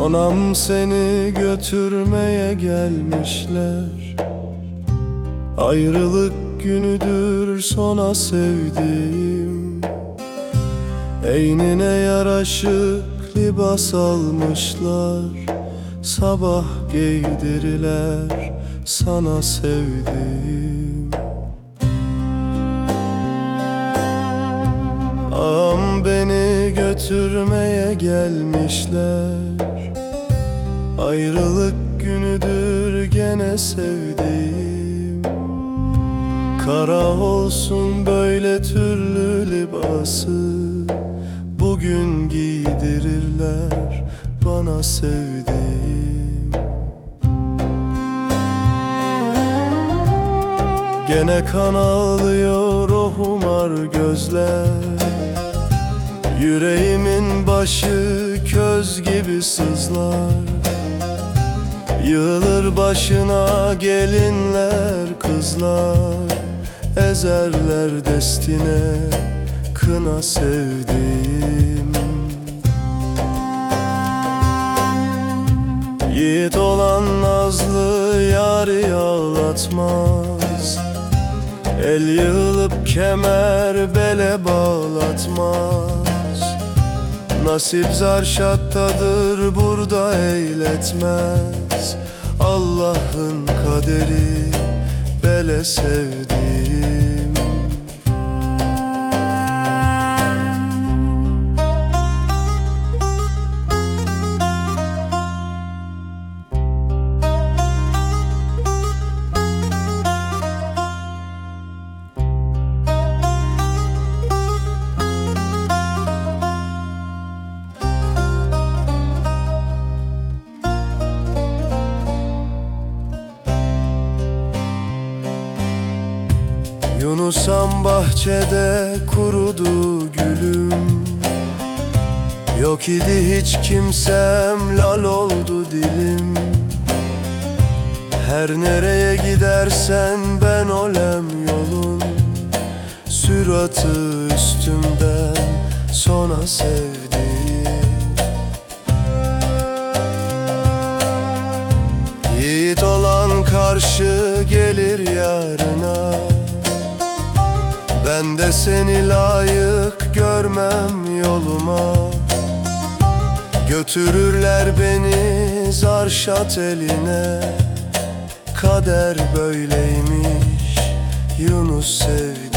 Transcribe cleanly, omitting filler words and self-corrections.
Sonam seni götürmeye gelmişler. Ayrılık günüdür sona sevdiğim. Eynine yaraşık libas almışlar. Sabah giydirirler sana sevdiğim. Ağam beni götürmeye gelmişler. Ayrılık günüdür gene sevdiğim. Kara olsun böyle türlü libası, bugün giydirirler bana sevdiğim. Gene kan ağlıyor o humar gözler. Yüreğimin başı köz gibi sızlar. Yığılır başına gelinler kızlar. Ezerler destine kına sevdiğim. Yiğit olan nazlı yâri ağlatmaz. El yığılıp kemer bele bağlatmaz. Nasip zarşattadır burada eyletmez. Allah'ın kaderi bele sevdiğim. Yunusam bahçede kurudu gülüm. Yok idi hiç kimsem, lal oldu dilim. Her nereye gidersen ben olem yolun. Süratı üstümden sona sevdiğim. Yiğit olan karşı gelir yarına. Ben de seni layık görmem yoluma. Götürürler beni zarşat eline. Kader böyleymiş Yunus sevdi.